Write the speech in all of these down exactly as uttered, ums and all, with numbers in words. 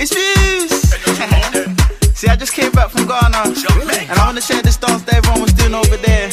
It's Fuse. See, I just came back from Ghana, and I want to share this dance that everyone was doing over there.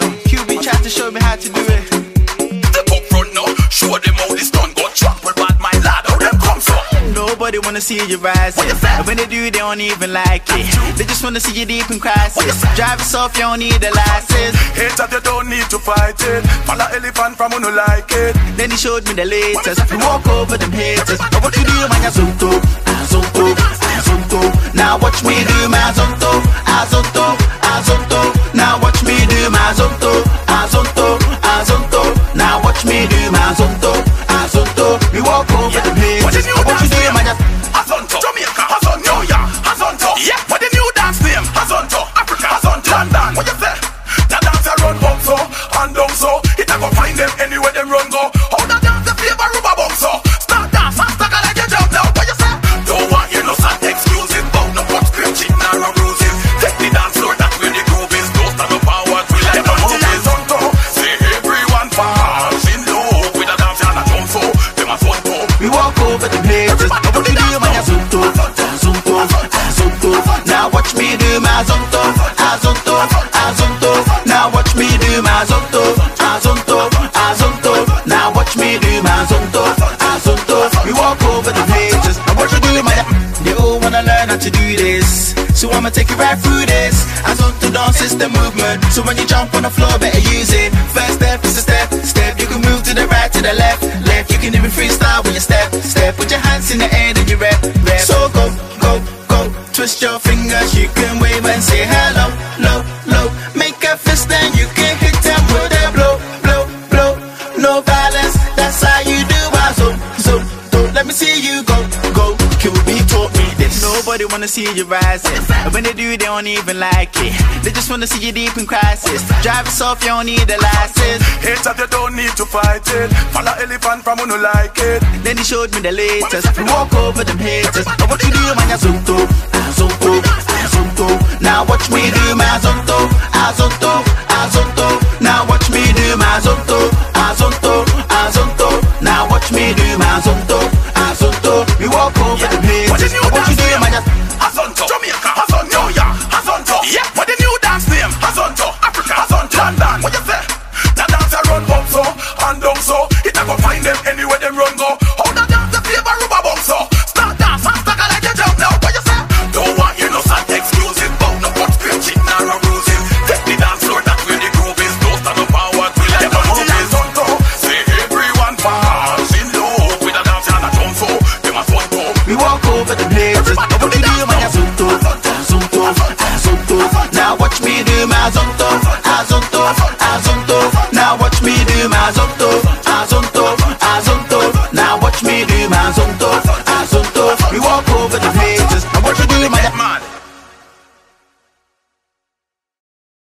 Q B tried to show me how to do it. Step up front now, show them how this done. Go trample bad my lad, how them come from. Nobody wanna see you rise, and when they do, they don't even like it. They just wanna see you deep in crisis. Drive yourself, you don't need a license. Hate that you don't need to fight it. Follow elephant from who no like it. Then he showed me the latest. We walk over them haters. Now what you do, man? Azonto, Azonto, Azonto. Now watch me do my Azonto, Azonto, Azonto. Now watch me do my Azonto, Azonto, Azonto. Now watch me do my Azonto, Azonto. We walk over them haters. What you do, man? Azonto, Jamaica, Azonto, yeah, Azonto. Yeah, what the new dance name? Azonto, Africa, Azonto, London. What you say? That dance a run up so and down so. It a go find them anywhere them run go. How that dance a favor rubber bump so. Start dance and stagger like you jump now. What you say? Don't want innocent excuses, bout no but screeching or bruises. Take the dance floor, that's where the groove is. Don't stand up forward, we like the movies. Azonto, say everyone falls in love with a dance and a jump so. Them Azonto. We walk over the haters. Now what you do, man? Azonto, Azonto, Azonto. Now watch me do my Azonto, Azonto, Azonto. Now watch me do my Azonto, Azonto, Azonto. Now watch me do my Azonto, Azonto. We walk over the haters. Now what you do, man? They all wanna learn how to do this, so I'ma take you right through this. Azonto dance is the movement, so when you jump on the floor, better use it. First step is a step, step. You can move to the right, to the left, left. You can even freestyle when you step, step. Put your hands in the air and you rap, rap. So go, go, go. Twist your fingers, you can wave and say hello, low, low. Make a fist and you can hit them with a blow, blow, blow. No violence, that's how you do it. So, so, don't let me see you go, go. Q B taught me this. Nobody wanna see you rising, and when they do, they don't even like it. They just wanna see you deep in crisis. Drive yourself, you don't need a license. Hate that you don't need to fight it. Follow elephant from who no like it. Then he showed me the latest. We walk over them haters. Now what you do, man? Azonto, Azonto, Azonto. Now watch me do my Azonto, Azonto, Azonto. Now watch me do my Azonto, Azonto, Azonto. Now watch me do my Azonto, Azonto. We walk over them haters. What the new Now what you dance do, name? man? Azonto, Jamaica, Azonto, yeah, Azonto. Yeah, what the new dance name? Azonto, Africa, Azonto, London. What you say? That dance a run up so and down so. It a go find them anywhere them run go. How that dance a favor rubber bump so. Start dance and stagger like you jump now. What you say? Don't want innocent excuses, bout no but screeching or bruises. Take the dance floor, that's where the groove is. Don't stand up forward, we like the movies. Azonto, say everyone falls in love with a dance and a jump so. Them Azonto. We walk over the haters. Now what you do, man? Azonto, Azonto, Azonto. Now watch me do my Azonto, Azonto, Azonto. Now watch me do my Azonto, Azonto, Azonto. Now watch me do my Azonto, Azonto. We walk over the